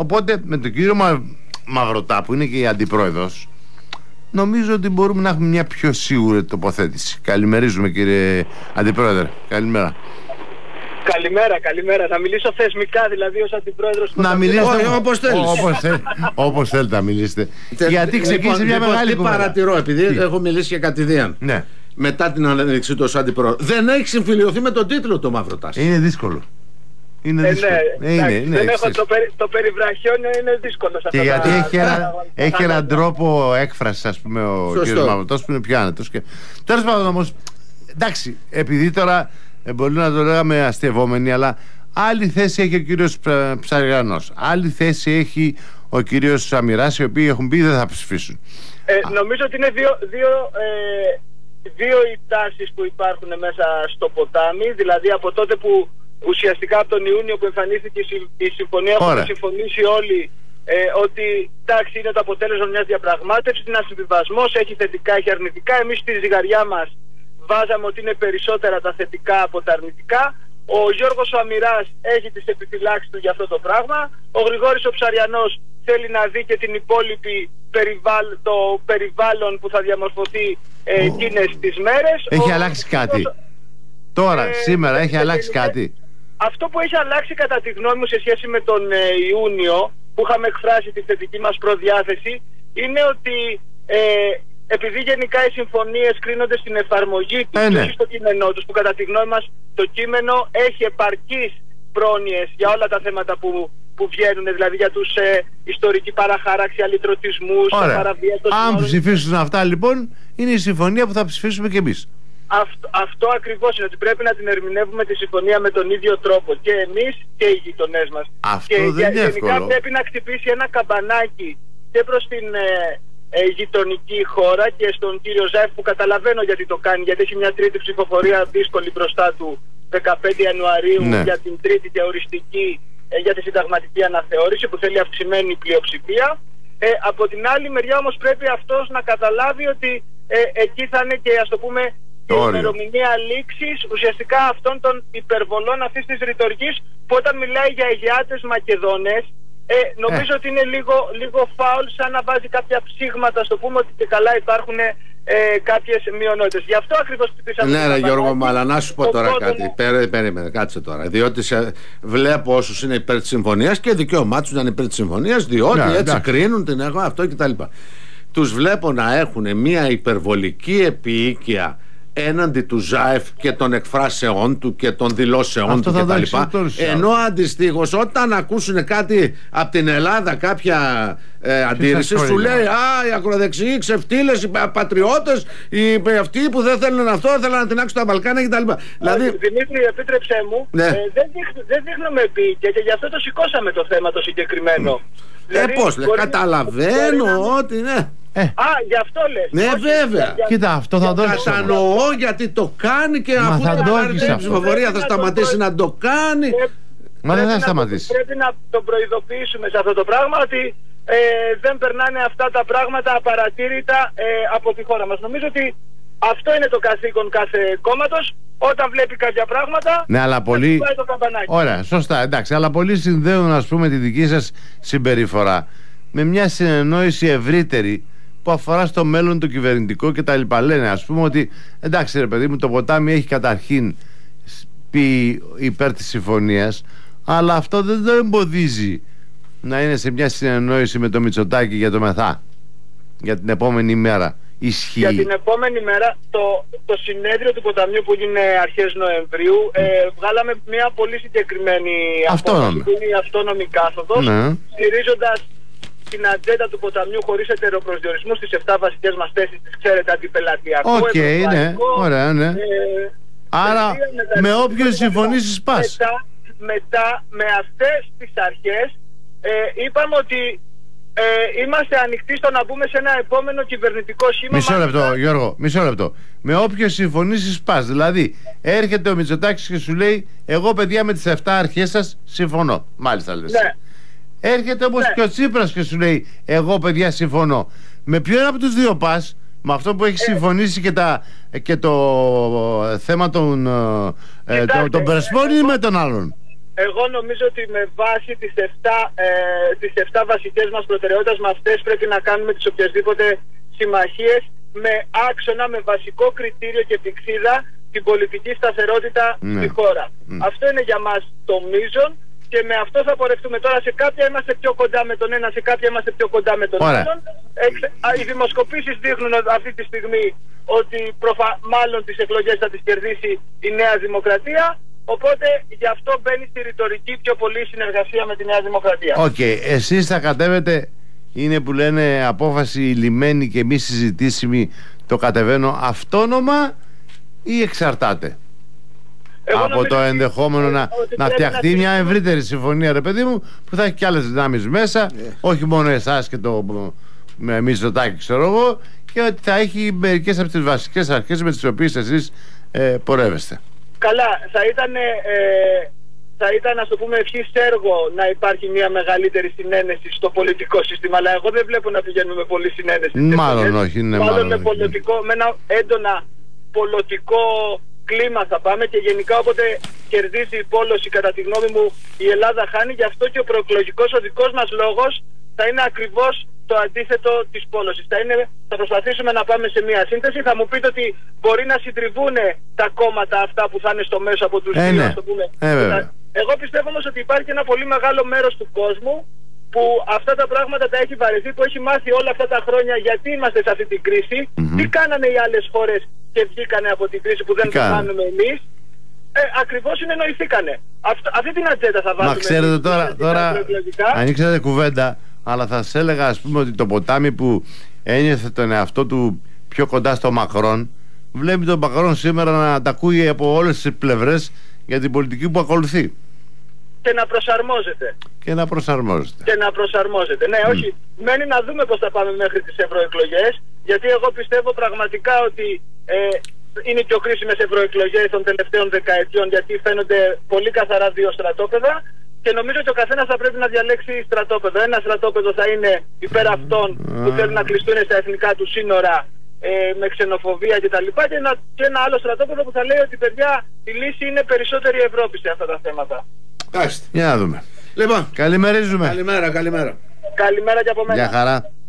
Οπότε με τον κύριο Μαυρωτά, που είναι και η αντιπρόεδρος, νομίζω ότι μπορούμε να έχουμε μια πιο σίγουρη τοποθέτηση. Καλημερίζουμε, κύριε Αντιπρόεδρε. Καλημέρα. Καλημέρα. Να μιλήσω θεσμικά, δηλαδή, ως αντιπρόεδρος του. Να μιλήσετε όπως θέλεις. Όπως θέλετε να μιλήσετε. Γιατί ξεκίνησε μια μεγάλη κουβέντα. Παρατηρώ, επειδή έχω μιλήσει και κατηδίαν. Ναι. Μετά την ανέλυξη του ως αντιπρόεδρο. Δεν έχει συμφιλειωθεί με τον τίτλο του Μαυροτάς. Είναι δύσκολο. Είναι δύσκολο. Δεν έχω το περιβραχιόνιο, είναι δύσκολο. Και γιατί έχει έναν τρόπο έκφρασης, ας πούμε, ο κ. Μαυροτάς, που είναι πιο άνετος. Τέλος πάντων, όμως, εντάξει, επειδή τώρα μπορεί να το λέγαμε αστευόμενοι, αλλά άλλη θέση έχει ο κύριος Ψαριανός, άλλη θέση έχει ο κύριος Σαμυράς, οι οποίοι έχουν πει δεν θα ψηφίσουν. Νομίζω ότι είναι δύο οι τάσεις που υπάρχουν μέσα στο ποτάμι, δηλαδή από τότε που ουσιαστικά από τον Ιούνιο που εμφανίστηκε η συμφωνία, έχουμε συμφωνήσει όλοι ότι εντάξει, είναι το αποτέλεσμα μιας διαπραγμάτευσης, είναι ένα συμβιβασμός, έχει θετικά, έχει αρνητικά. Εμείς στη ζυγαριά μας βάζαμε ότι είναι περισσότερα τα θετικά από τα αρνητικά. Ο Γιώργος Αμυράς έχει τις επιφυλάξεις του για αυτό το πράγμα. Ο Γρηγόρης ο Ψαριανός θέλει να δει και την υπόλοιπη το περιβάλλον που θα διαμορφωθεί εκείνες τις μέρες. Έχει αλλάξει κάτι. Τώρα, σήμερα έχει αλλάξει κάτι. Αυτό που έχει αλλάξει κατά τη γνώμη μου σε σχέση με τον Ιούνιο, που είχαμε εκφράσει τη θετική μας προδιάθεση, είναι ότι επειδή γενικά οι συμφωνίες κρίνονται στην εφαρμογή τους και όχι στο κείμενό τους, που κατά τη γνώμη μας το κείμενο έχει επαρκείς πρόνοιες για όλα τα θέματα που βγαίνουν, δηλαδή για τους ιστορική παραχάραξη, αλυτρωτισμούς, τα παραβίαση των αν ψηφίσουν αυτά, λοιπόν, είναι η συμφωνία που θα ψηφίσουμε κι εμείς. Αυτό ακριβώς είναι, ότι πρέπει να την ερμηνεύουμε τη συμφωνία με τον ίδιο τρόπο, και εμείς και οι γειτονές μας. Αυτό και δεν είναι εύκολο. γενικά πρέπει να χτυπήσει ένα καμπανάκι και προς την γειτονική χώρα και στον κύριο Ζάεφ, που καταλαβαίνω γιατί το κάνει, γιατί έχει μια τρίτη ψηφοφορία δύσκολη μπροστά του 15 Ιανουαρίου για την τρίτη και οριστική για τη συνταγματική αναθεώρηση, που θέλει αυξημένη πλειοψηφία. Από την άλλη μεριά όμως πρέπει αυτός να καταλάβει ότι εκεί θα είναι και, ας το πούμε, η ημερομηνία λήξης ουσιαστικά αυτών των υπερβολών αυτής της ρητορικής, που όταν μιλάει για Αιγαιάτες Μακεδόνες, νομίζω ότι είναι λίγο φάουλ, σαν να βάζει κάποια ψήγματα, στο πούμε, ότι και καλά υπάρχουν κάποιες μειονότητες. Γι' αυτό ακριβώς χτυπήσαμε. Ναι, ρε Γιώργο μου, αλλά να σου πω τώρα κάτι. Περίμενε, κάτσε τώρα. Διότι βλέπω όσους είναι υπέρ της συμφωνίας, και δικαίωμά τους να είναι υπέρ της συμφωνίας, διότι έτσι κρίνουν την εγώ αυτό κτλ. Τους βλέπω να έχουν μια υπερβολική επίοικια έναντι του Ζάεφ και των εκφράσεών του και των δηλώσεών του κτλ. Ενώ αντιστοίχως όταν ακούσουν κάτι από την Ελλάδα, κάποια αντίρρηση, σου λέει οι ακροδεξιοί ξεφτύλες, οι πατριώτες, αυτοί που δεν θέλουν αυτό, θέλουν να τεινάξουν τα Βαλκάνια κτλ. Δηλαδή, Δημήτρη, επίτρεψέ μου, δεν δείχνουμε επίοικια, και γι' αυτό το σηκώσαμε το θέμα το συγκεκριμένο. Δηλαδή, πώς λέει, καταλαβαίνω ότι γι' αυτό λες. Ναι, βέβαια. Κοίτα, αυτό θα το κατανοώ γιατί το κάνει, και αφού θα το πάρει την ψηφοφορία θα σταματήσει να το κάνει. Μα δεν θα σταματήσει. Πρέπει να τον προειδοποιήσουμε σε αυτό το πράγμα, ότι δεν περνάνε αυτά τα πράγματα απαρατήρητα από τη χώρα μας. Νομίζω ότι αυτό είναι το καθήκον κάθε κόμματος. Όταν βλέπει κάποια πράγματα, ναι, αλλά πολλοί. Το καμπανάκι. Ωραία, σωστά, εντάξει. Αλλά πολλοί συνδέουν, ας πούμε, τη δική σας συμπεριφορά με μια συνεννόηση ευρύτερη που αφορά στο μέλλον το κυβερνητικό κτλ. Λένε, ας πούμε, ότι εντάξει, ρε παιδί μου, το ποτάμι έχει καταρχήν πει υπέρ της συμφωνίας, αλλά αυτό δεν το εμποδίζει να είναι σε μια συνεννόηση με το Μητσοτάκη για το ΜΕΘΑ, για την επόμενη μέρα. Ισχύει. Για την επόμενη μέρα, το συνέδριο του ποταμιού που έγινε αρχές Νοεμβρίου, βγάλαμε μια πολύ συγκεκριμένη απόφαση, που είναι η αυτόνομη κάθοδος, στηρίζοντας την ατζέντα του ποταμιού χωρίς ετεροπροσδιορισμού στις 7 βασικές μας θέσεις, τις ξέρετε, αντιπελατειακό, ναι, ωραία, ναι. Άρα με όποιον συμφωνήσεις πας. Μετά με αυτές τις αρχές είπαμε ότι είμαστε ανοιχτοί στο να μπούμε σε ένα επόμενο κυβερνητικό σχήμα. Μισό λεπτό, Γιώργο, μισό λεπτό. Με όποιον συμφωνήσεις πας. Δηλαδή, έρχεται ο Μητσοτάκης και σου λέει: εγώ, παιδιά, με τις 7 αρχές σας συμφωνώ. Μάλιστα, λες. Ναι. Έρχεται όμως και ο Τσίπρας και σου λέει: εγώ, παιδιά, συμφωνώ. Με ποιον από τους δύο πας? Με αυτό που έχει συμφωνήσει και το θέμα των Περσπών, ή με τον άλλον? Εγώ νομίζω ότι με βάση τις 7 βασικές μας προτεραιότητες, με αυτές πρέπει να κάνουμε τις οποιασδήποτε συμμαχίες, με άξονα, με βασικό κριτήριο και πηξίδα την πολιτική σταθερότητα στη χώρα. Αυτό είναι για μας το μείζον και με αυτό θα πορευτούμε. Τώρα σε κάποια είμαστε πιο κοντά με τον ένα, σε κάποια είμαστε πιο κοντά με τον άλλον. Οι δημοσκοπήσεις δείχνουν αυτή τη στιγμή ότι μάλλον τις εκλογές θα τις κερδίσει η Νέα Δημοκρατία. Οπότε γι' αυτό μπαίνει στη ρητορική πιο πολύ συνεργασία με τη Νέα Δημοκρατία. Οκ. Εσείς θα κατέβετε, είναι που λένε απόφαση λιμένη και μη συζητήσιμη, το κατεβαίνω αυτόνομα ή εξαρτάται από το ενδεχόμενο να φτιαχτεί μια ευρύτερη συμφωνία, ρε παιδί μου, που θα έχει και άλλες δυνάμεις μέσα, όχι μόνο εσάς και το Μητσοτάκη, ξέρω εγώ, και ότι θα έχει μερικές από τις βασικές αρχές με τις οποίες εσείς πορεύεστε. Καλά, θα ήταν, ας το πούμε, ευχής έργο να υπάρχει μια μεγαλύτερη συνένεση στο πολιτικό σύστημα, αλλά εγώ δεν βλέπω να πηγαίνουμε με πολύ συνένεση. Μάλλον όχι, μάλλον με ένα έντονα πολιτικό κλίμα θα πάμε, και γενικά όποτε κερδίζει η πόλωση, κατά τη γνώμη μου, η Ελλάδα χάνει. Γι' αυτό και ο προεκλογικός, ο δικός μας λόγος θα είναι ακριβώς το αντίθετο της πόλωσης. Θα προσπαθήσουμε να πάμε σε μια σύνθεση. Θα μου πείτε ότι μπορεί να συντριβούν τα κόμματα αυτά που θα είναι στο μέσο από τους δύο, ας το πούμε. Εγώ πιστεύω όμως ότι υπάρχει ένα πολύ μεγάλο μέρος του κόσμου που αυτά τα πράγματα τα έχει βαρεθεί, που έχει μάθει όλα αυτά τα χρόνια γιατί είμαστε σε αυτή την κρίση, τι κάνανε οι άλλες χώρες και βγήκανε από την κρίση που δεν το κάνουμε εμείς. Ακριβώς συνεννοηθήκανε. Αυτή την ατζέντα θα βάλουμε. Μα ξέρετε τώρα ανοίξατε κουβέντα, αλλά θα σας έλεγα, ας πούμε, ότι το ποτάμι που ένιωθε τον εαυτό του πιο κοντά στο Μακρόν, βλέπει τον Μακρόν σήμερα να τα ακούει από όλες τις πλευρές για την πολιτική που ακολουθεί. Και να προσαρμόζεται. Ναι, όχι. Μένει να δούμε πώς θα πάμε μέχρι τις ευρωεκλογές, γιατί εγώ πιστεύω πραγματικά ότι είναι οι πιο κρίσιμες ευρωεκλογές των τελευταίων δεκαετιών, γιατί φαίνονται πολύ καθαρά δύο στρατόπεδα. Και νομίζω ότι ο καθένας θα πρέπει να διαλέξει στρατόπεδο. Ένα στρατόπεδο θα είναι υπέρ αυτών που θέλουν να κλειστούν στα εθνικά του σύνορα με ξενοφοβία κτλ. Και ένα άλλο στρατόπεδο που θα λέει ότι, παιδιά, η λύση είναι περισσότερη Ευρώπη σε αυτά τα θέματα. Για να δούμε. Λοιπόν, καλημερίζουμε. Καλημέρα. Καλημέρα και από μένα. Γεια χαρά.